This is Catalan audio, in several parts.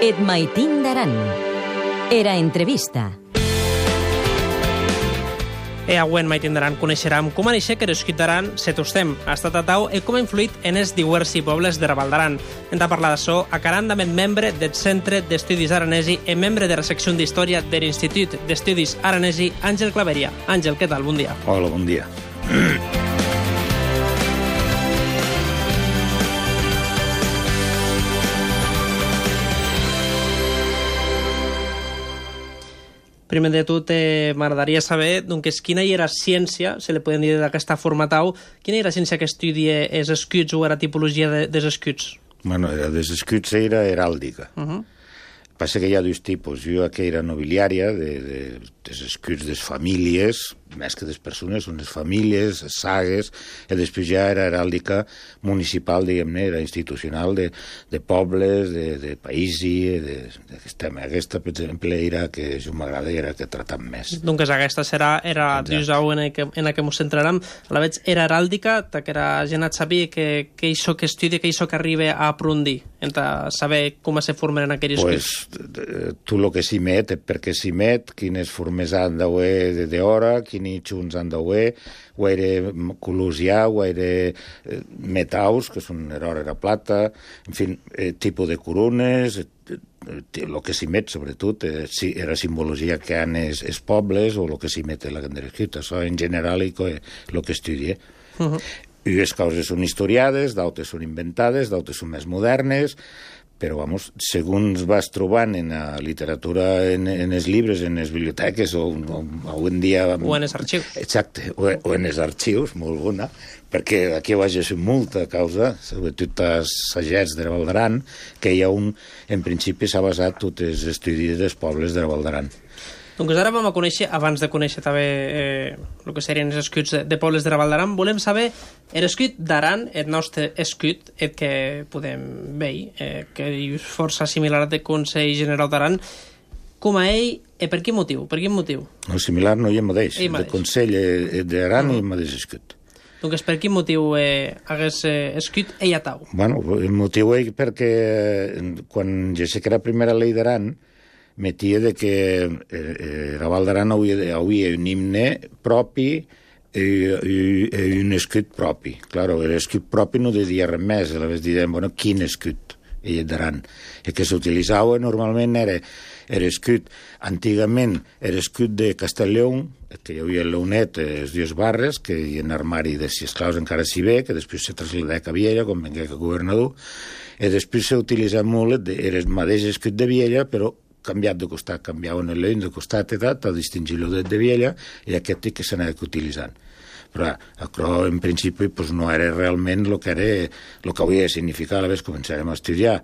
Et maitin d'aran. Era entrevista. Avui maitindaran coneixeram com a néixer que l'escut d'aran se tostem ha estat atau i com ha influït en els diversos pobles de Raval d'Aran. Hem de parlar d'això a Caran d'Ament, membre del Centre d'Estudis Aranesi i membre de la secció d'Història de l'Institut d'Estudis Aranesi, Àngel Claveria. Àngel, què tal? Bon dia. Hola, bon dia. Primer de tot, m'agradaria saber doncs, quina era ciència, se li podem dir d'aquesta forma tau, quina era la ciència que estudia els escuts o la tipologia dels escuts? Bueno, dels escuts era heràldica. Passa que hi ha dos tipus. Jo que era nobiliària, dels escuts des famílies, més que des persones, són les famílies, les sagues, i després ja era heràldica municipal, diguem-ne, era institucional de pobles, de països, d'aquest tema. Aquesta, per exemple, era que jo m'agrada i era que tratam més. Doncs aquesta era dijous en què ens centrarem. A la veig era heràldica, que la gent et sabia que això que estudia, que això que arriba a aprundir, entre saber com se formen en aquells escuts. Tu el que s'hi met, per què s'hi met, quines formes han d'haver d'hora, quins junts han d'haver, guaire colors hi ha, guaire metaus, que són l'or i la plata, en fi, tipus de corones, el que s'hi met, sobretot, era simbologia que han els pobles o el que s'hi met en la candela escrita. Això, en general, és el que estudia. I les coses són historiades, d'altres són inventades, d'altres són més modernes, però, vamos, segons vas trobant en la literatura, en els llibres, en les biblioteques, o en dia... O en els arxius. Exacte, o en els arxius, molt bona, perquè aquí vaig a ser molta causa, sobretot als sagets de Raval d'Aran, que hi ha en principi s'ha basat tots els estudis dels pobles de Raval d'Aran. Doncs ara vam a conèixer, abans de conèixer també el que serien els escuts de pobles de Raval d'Aran, volem saber l'escut d'Aran, el nostre escut, el que podem veure, que és força similar al Consell General d'Aran, com a ell, i per quin motiu? Per quin motiu? No, similar no hi ha mateix. El Consell d'Aran hi ha mateix escut. Doncs per quin motiu hagués escut ell a tau? Bueno, el motiu és perquè quan ja sé que era la primera llei d'Aran, metia de que Raval d'Aran havia un himne propi i un escut propi. Claro, l'escut propi no deia res més, aleshores diem, bueno, quin escut d'Aran? El que s'utilitzava normalment era l'escut, antigament era l'escut de Castellleon, que hi havia el Leonet, els dies Barres, que hi ha un armari de si esclaus encara s'hi ve, que després se traslladà a Viella, quan vengué a governador, i després s'utilitzava molt, era el mateix escut de Viella, però canviat de costat, canviaven el león de costat i tal, a distingir-lo de Viella, i aquest que s'anava utilitzant. Però, en principi, no era realment el que havia de significar. A la vegada començarem a estudiar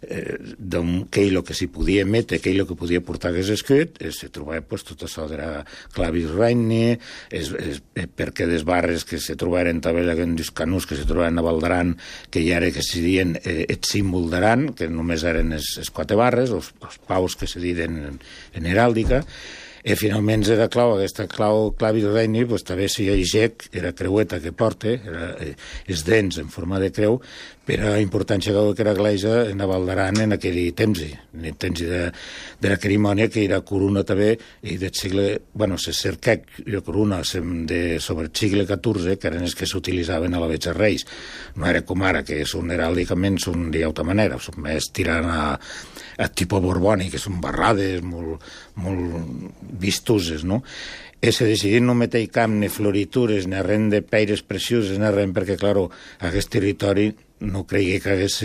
què és el que s'hi podia emetre, què és el que podia portar aquest escut, se trobava tot això de clavis regni, perquè des barres que se trobaren també aquests canús que se trobaven a Val d'Aran, que ja era que se diuen el símbol d'Aran, que només eren els quatre barres, els paus que se diuen en heràldica, i finalment era clau, aquesta clavi de regni, també si hi ha gec, era creueta que porta, els dents en forma de creu, per a la importància que era Gleisa en Val d'Aran en aquell temps, en el temps de la cerimònia, que era corona també, i del segle, se cerca la corona sobre el segle XIV, que eren els que s'utilitzaven a la veig dels reis. No era com ara, que són heràldicament, són d'altra manera, són més tirant a tipus borbònic, que són barrades molt vistoses, no? I se decidit no metre camp ni floritures, ni res de peires precioses, ni res, perquè, clar, aquest territori no cregué que hagués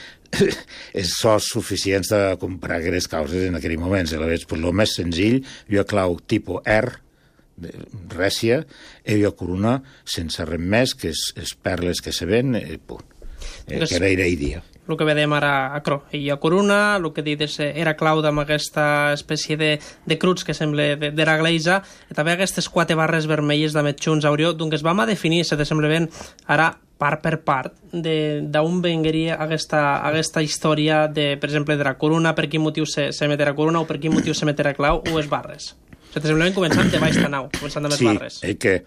els sòs suficients de comprar aquestes causes en aquell moment. A la vegada, el més senzill, hi ha clau tipus R, rècia, i hi ha corona sense res més, que és perles que se ven, punt. Que era idea. El que vedem ara a Cro. Hi ha corona, el que dius era clau amb aquesta espècie de cruts que sembla de la Gleisa, i també aquestes quatre barres vermelles de metxuns aurió, doncs vam a definir, se sembla ben, ara part per part, d'on vengueria aquesta història, per exemple, de la corona, per quin motiu se meterà corona o per quin motiu se meterà clau o les barres. Se sembla ben començant de baix de nau, començant amb les barres. Sí, que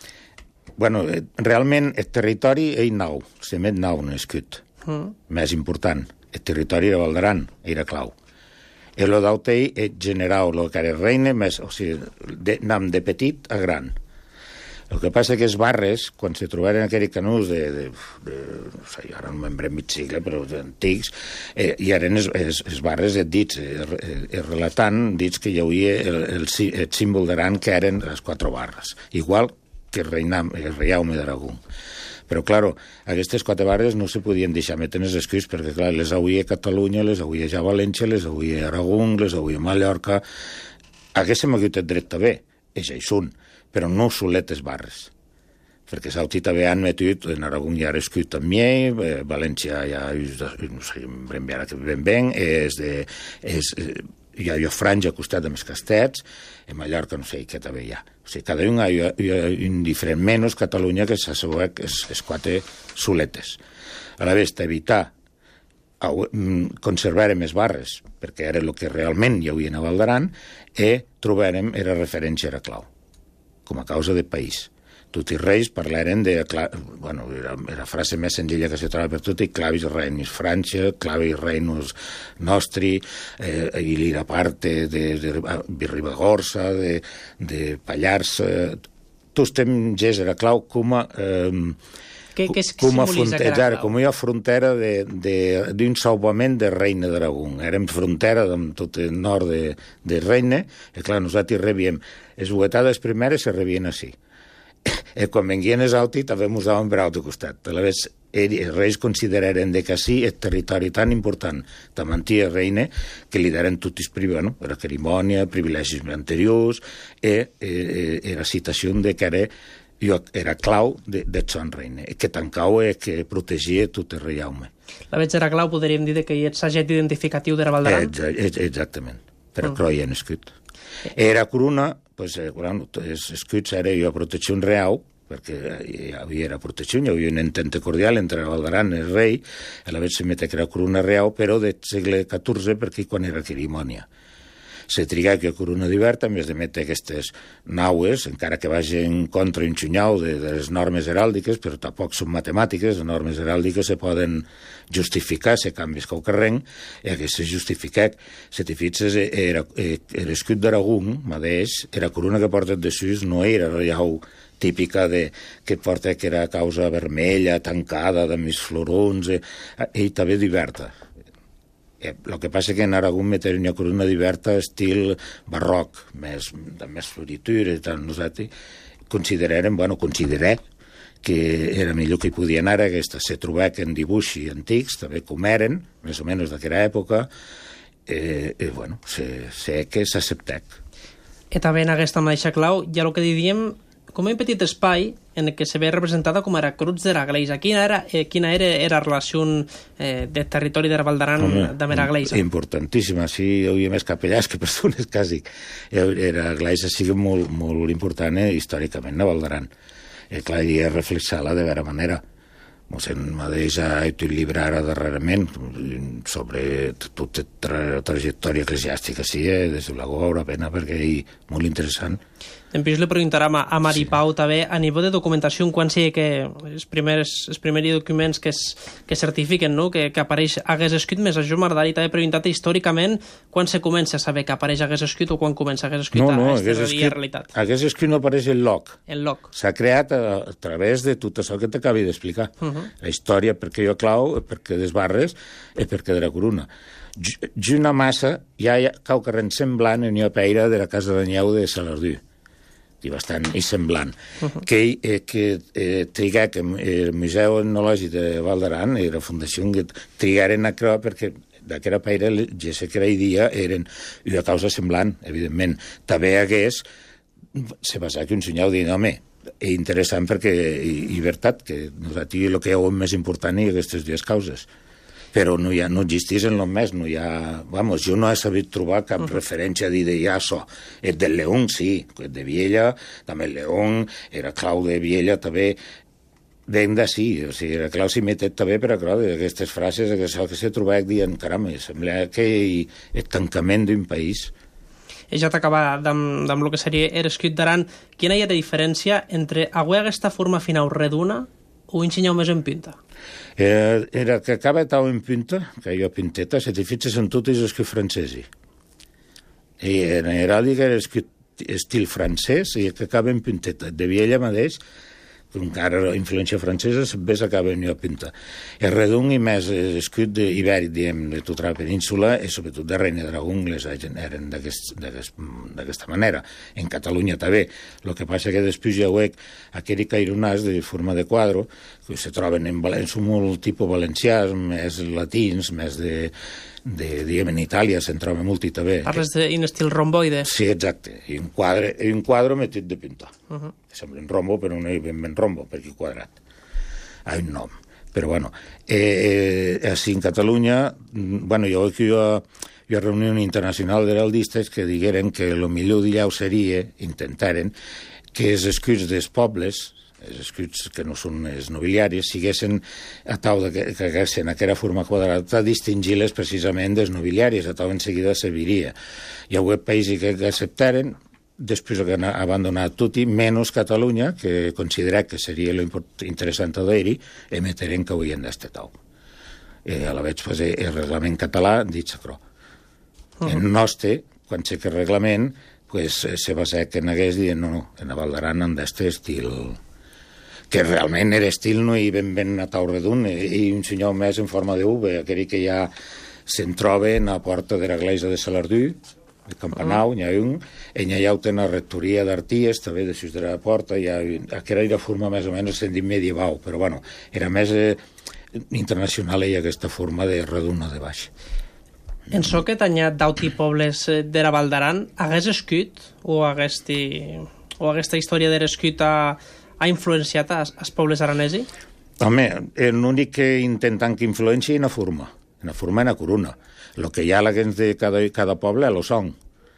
realment el territori és nau, se met nau en l'escut. Més important, el territori de Val d'Aran era clau. I el d'autell és general, el que era reina, més, o sigui, anam de petit a gran. El que passa que els barres, quan se trobaren aquells canús no sé, ara no m'embrem mig segle, però antics, hi eren els barres dits, relatant dits que hi havia el símbol d'Aran, que eren les 4 barres, igual que el reiaume d'Aragó. Però, clar, aquestes 4 barres no se podien deixar metre en els escrits, perquè, clar, les havia a Catalunya, les havia ja a València, les havia a Aragó, les havia a Mallorca. Haguéssim hagut el dret també, és això, però no soletes barres, perquè s'auti també han metut, en Aragó ja ha escrit també, València ja, no sé, ben, hi ha franja al costat amb els castets, en Mallorca no sé què també hi ha. O sigui, cada un hi ha indiferent, menys Catalunya, que s'assegura que les 4 soletes. A la vegada, evitar conservarem les barres, perquè era el que realment hi havia a Val d'Aran, i trobarem la referència a la clau, com a causa del país. Tots els reis parlaren de... Bueno, era la frase més senzilla que se troba per tot, i clavis reinis França, clavis reinos nostri, i l'ira parte de Ribagorça, de Pallars... Tots estem gest a la clau com a... com a frontera d'un salvament de Reina d'Aragó. Érem frontera amb tot el nord de Reina, i clar, nosaltres rebíem les juguetades primeres se rebien així. I quan venien els altres també ens daven per l'altre costat. A la vegada, els reis consideraren que així el territori tan important de mantia reina que li daren tots els privilegis, la cerimònia, privilegis anteriors, i la citació de que era clau de son reina, que tancau i que protegia tot el reiaume. La veig era clau, podríem dir que hi és saget identificatiu de la Val d'Aran? Exactament, per a croia en escut. Era corona, els escuts era la protecció real, perquè hi havia la protecció, hi havia un entente cordial entre Val d'Aran i el rei, a la vegada se mete que era corona real, però del segle XIV, perquè quan era cerimònia. Se triga que corona d'Iberta, a més de metre aquestes naues, encara que vagin contra un xunyau de les normes heràldiques, però tampoc són matemàtiques, les normes heràldiques se poden justificar, se canvis que ho carreng, i que se justifica, si t'hi fixes, l'escut d'Aragó, mateix, era corona que porta de sus, no era reial típica que porta que era causa vermella, tancada, de més florons, i també d'Iberta. El que passa que en Aragó meteren una corona d'Iberta estil barroc, de més floritura i tal. Nosaltres consideré que era millor que hi podien anar, aquesta se trobava en dibuixos antics, també com eren, més o menys d'aquella època, bueno, sé que s'acceptec. I també en aquesta mateixa clau, ja el que diríem, com un petit espai en què se ve representada com era Cruz de la Gleisa. Quina era la relació del territori de la Val d'Aran amb la Gleisa? Importantíssima. Sí, hi havia més capellars que persones, quasi. La Gleisa sigui molt, molt important històricament a Val d'Aran. Clar, hi ha reflexar-la de vera manera. Mossèn Madeix ha fet un llibre ara darrerament sobre tota la trajectòria eclesiàstica. Sí, des de la Goura, pena, perquè és molt interessant. Després li preguntarem a Mari Pau també, a nivell de documentació, quan sigui que els primers documents que certifiquen que apareix hagués escrit, més això m'agradaria també preguntar històricament quan se comença a saber que apareix hagués escrit o quan comença hagués escrit a realitat. Hagués escrit no apareix enlloc. S'ha creat a través de tot això que t'acabi d'explicar. La història, perquè jo clau, perquè des barres, i perquè de la corona. Una massa, hi ha cau carrent semblant en una peira de la casa d'Anyeu de Salardú, i bastant semblant, que trigà que el Museu Etnològic de Val d'Aran i la Fundació trigaren a crear perquè d'aquella peira, ja sé que aquell dia eren una causa semblant, evidentment. També hagués se basa que un senyal dir, home, és interessant perquè llibertat, que nosaltres el que hi ha més important hi ha aquestes dues causes. Però no existeix en el més, no hi ha... Vamos, jo no he sabut trobar cap referència a dir de ja això. El del León, sí, el de Viella, també el León, era clau de Viella, també, ben d'ací, o sigui, era clau s'hi metet també, però clar, d'aquestes frases, que se trobava dient, caram, sembla que el tancament d'un país. I ja t'acaba amb el que seria l'escrit d'Aran. Quina hi ha de diferència entre avui aquesta forma final reduna o ensenyar més en pinta? Era que acaba tau en pinta, que jo pinteta, si t'hi fixes en tot és escrit francesi. I en heràldica era estil francès i que acaba en punteta. De Viella mateix, encara la influència francesa, sempre s'acaba en una punta. És redung i més escut ibèric, diguem, de tota la península, i sobretot de Reina d'Aragó, eren d'aquesta manera. En Catalunya també. El que passa que després hi ha aquell caironàs de forma de quadre, que se troben en molt tipus valencians, més latins, més diguem, en Itàlia se'n troba molt i també. Parles d'un estil romboide? Sí, exacte. I un quadre metit de pintar. Que sembla un rombo, però no hi ha ben rombo, perquè quadrat. Hi ha un nom. Però, bueno, així en Catalunya, bueno, jo veig que hi ha reunió internacional d'heraldistes que digueren que el millor d'allà seria, intentaren, que els escuts dels pobles, els escuts que no són els nobiliaris, siguessin a tau que haguessin aquella forma quadrada, distingir-les precisament dels nobiliaris, a tau en seguida serviria. Hi ha països que acceptaren, després que han abandonat tot, menys Catalunya, que considera que seria interessant d'ahir, emeteren que havien d'estar tau. A la veig, el reglament català, dit sacrò. En nostre, quan sé que el reglament, se basa que en hagués dit, no, en Val d'Aran han d'estar estil... que realment era estil, no hi ben a tau redund, i un senyor més en forma de V, aquell que ja se'n troba en la porta de l'església de Salardú, de Campanau, n'hi ha un, i n'hi ha una rectoria d'Arties, també de sus de la porta, aquella era forma més o menys se'n dit medieval, però bueno, era més internacional i aquesta forma de reduna de baix. En so que tenia d'auti pobles de la Val d'Aran, hagués escut, o aquesta història de l'escut ha influenciat els pobles aranesi? Home, l'únic que intentant que influenci en la forma i la corona. El que hi ha a la gens de cada poble lo són.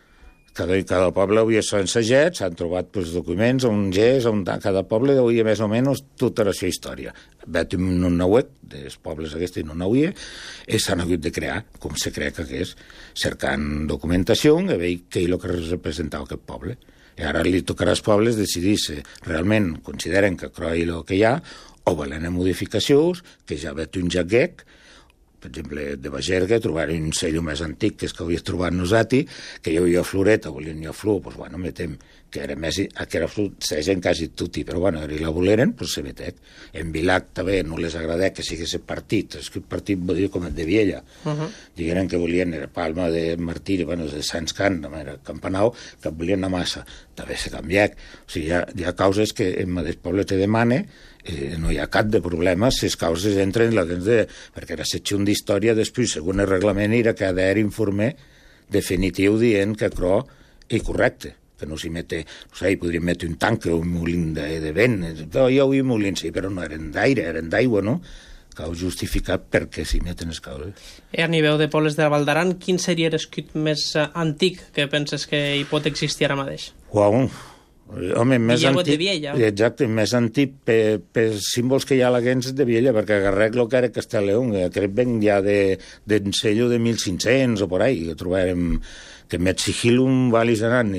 Cada poble avui són sagets, s'han trobat documents on cada poble avui més o menys tota la seva història. Veiem un nauet dels pobles aquests no n'havia i s'han hagut de crear, com se crea que és, cercant documentació i veure què és el que representava aquest poble. I ara li tocarà als pobles decidir si realment consideren que croi el que hi ha o volen modificacions, que ja veig un jaquec, per exemple, de Bagerga, trobar un cello més antic que és que havia trobat nosaltres, que hi havia floreta, volien hi ha flor, doncs, bueno, metem, que era més, que era flor, s'hagen quasi tutti, però, bueno, i la voleren, doncs se metec. En Vilac també no les agradà que sigués partit, és que el partit vol dir com el de Viella. Digueren que volien, era Palma de Martí, bueno, de Sants Can, era Campanau, que volien a massa. També s'ha canviat. O sigui, hi ha causes que en mateix poble te demane, no hi ha cap de problema si les causes entren la dins de... perquè era setxun d'història després, segons el reglament, era que ha d'haver informe definitiu dient que això és correcte, que no s'hi mete, no sé, hi podríem metre un tanc o un molin de vent, hi havia molins, sí, però no eren d'aire, eren d'aigua, no? Cal justificar per què s'hi meten les causes. A nivell de pobles de la Val d'Aran, quin seria l'escut més antic que penses que hi pot existir ara mateix? Uau! Home, més antic, exacte, més antic per símbols que hi ha a la gens de Viella, perquè agarrec el que era Castellleón, crec ben ja d'un cello de 1500 o por ahí, que trobàrem que met sigilum valis anant,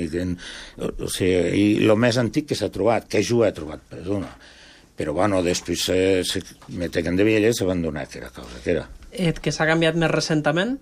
o sigui, i el més antic que s'ha trobat, que jo he trobat, perdona. Però, bueno, després se meteken de Viella i s'abandonà, que era causa que era. Que s'ha canviat més recentament?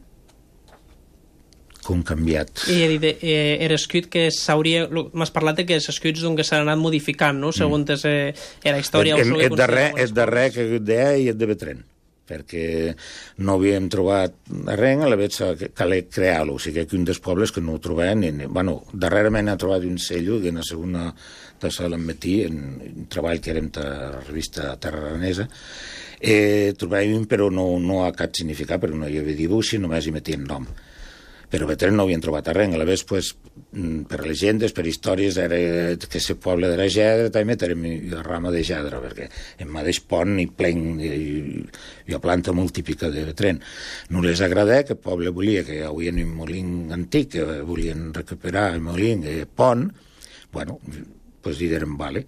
Com canviat. I he dit, era escut que s'hauria... M'has parlat de que els escuts que s'han anat modificant, no? Segons era història... És darrer que deia i és de Betren, perquè no havíem trobat res, a la vegada calia crear-lo. O sigui que un dels pobles que no ho trobem... Bueno, darrerament ha trobat un cello que en la segona tassa l'emmetí, en un treball que era en la revista Terra Aranesa, trobàvem, però no ha cap significat, perquè no hi havia dibuix i només hi metien nom. Però Betren no havien trobat arreng. A la vegada, pues, per llegendes, per històries, era que el poble de la Gedra també era la rama de Gedra, perquè en mateix pont i plen i una planta molt típica de Betren. No les agradà, que el poble volia que hi havia un molí antic, que volien recuperar el molí, el pont, bueno, pues digueren, vale.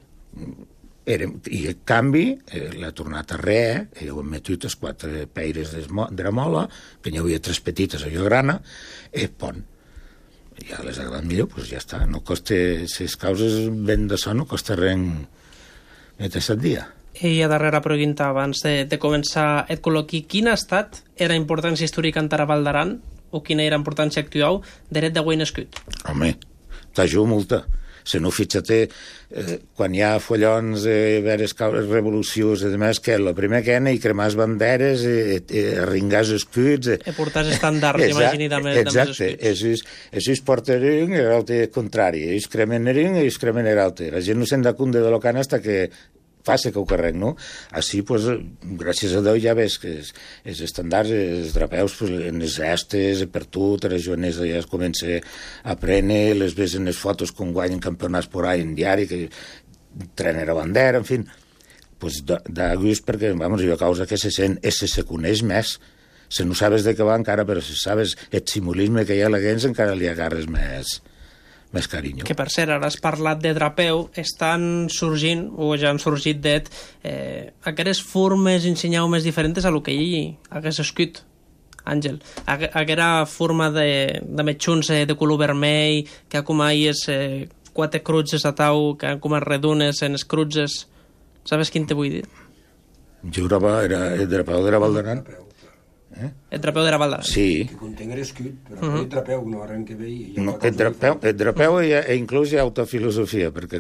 I el canvi l'ha tornat a res, i ho hem metut els 4 peires de la mola, que n'hi havia 3 petites a Llograna, el pont. Ja les ha agradat millor, doncs ja està. No costa, si les causes ben de son, no costa res metre set dia. I a darrere pregunta, abans de començar el col·loqui, quina ha estat la importància històrica en la Val d'Aran o quina era importància actual dret de guany escut? Home, t'ajuda molta. Se no, fixa't, quan hi ha follons de veres revolucions i demés, que el primer que eren i cremar banderes, arringar escuts... portar estàndards, imaginidament, amb els escuts. Ells porten un i l'altre contrari. Ells cremen un i ells cremen l'altre. La gent no se'n da compte de lo que han hasta que passa que ho carrec, no? Així, pues, gràcies a Déu, ja ves que els estàndards, els drapeus, pues, en les estes, per tot, les jovenesa ja es comença a prendre, les ves en les fotos com guanyen campionats por ahí en diari, que trenen la bandera, en fi. Pues, da gust perquè, vamos, jo a causa que se sent, se coneix més. Si no sabes de què va encara, però si sabes el simulisme que hi ha a la gent, encara li agarres més carinyo. Que, per cert, ara has parlat de drapeu, estan sorgint, o ja han sorgit aquestes formes ensenyau més diferents a lo que ell hagués escrit, Àngel. Aquella forma de metxuns de color vermell, que ha com ahir quatre crutges a tau, que han com redunes en els crutges. Sabes quin te vull dir? Jo era el drapeu de la Valdaran. El drapeu de la Valdaran. Sí. Que contenga l'escut, però el drapeu no arrenca bé. No, el drapeu inclús hi ha alta filosofia, perquè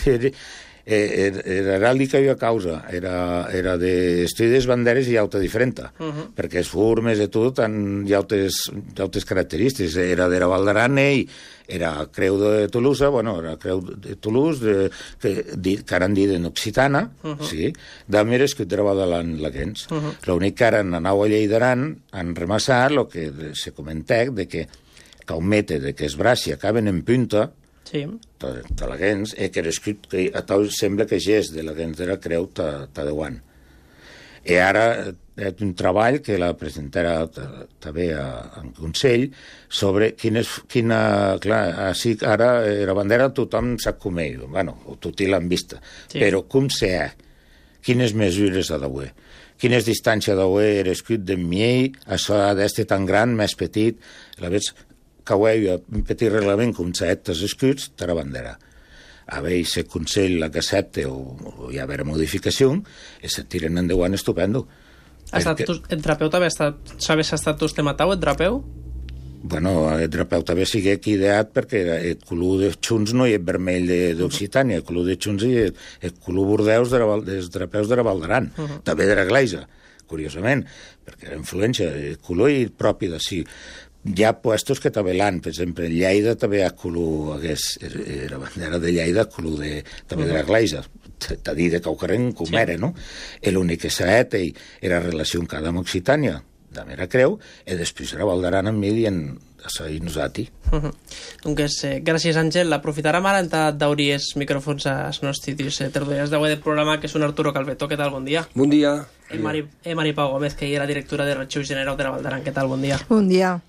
l'heràldica hi ha causa, era d'estudi de banderes i alta diferent, perquè les formes i tot hi ha altres característiques. Era de la Valdaran i era creu de Toulouse, bueno, era creu de Toulouse, que ara han dit en occitana, sí, d'am era escut de la Valdaran laguens. L'únic que ara anau a Lleidaran han remassat el que se comentec de que un mete de que els braços acaben en punta, sí, de la gens, que era escrit que a tal sembla que gest de la gens de la creu ta de guant. I ara és un treball que la presentarà també en Consell sobre quina... Clar, així ara la bandera tothom sap com és, bueno, tot l'han vista, però com se ha, quines mesures ha d'haver, quines distàncies ha d'haver escrit de miei, això ha d'estar tan gran, més petit, la veig que ho hi ha un petit reglament com s'aetes escrits de la bandera. A veure si el Consell la que accepta o hi ha haver modificació i se tiren endavant estupendo. El drapeu també ha estat... Sabes si ha estat vostè matat, el drapeu? Bueno, el drapeu també sigui aquí ideat perquè el color de Xuns no hi és vermell d'Occitània, el color de Xuns hi és el color bordeus dels drapeus de la Valdaran, també de la Gleisa, curiosament, perquè era influència, el color propi d'ací. Hi ha puestos que també l'han, per exemple, en Lleida també hi ha color, la bandera de Lleida, color també de la Gleisa, t'ha dit que ho carren com era, no? L'únic que s'ha et era relació amb cada Occitània, de mera creu, i després era Valdaran amb mi dient això i nosaltres. Doncs gràcies, Àngel. Aprofitarem ara d'obrir els micròfons als nostres tertulians d'avui del programa, que són Arturo Calveto. Què tal? Bon dia. Bon dia. Mari Pau Gómez, que era directora de l'Arxiu General de la Valdaran. Què tal? Bon dia. Bon dia.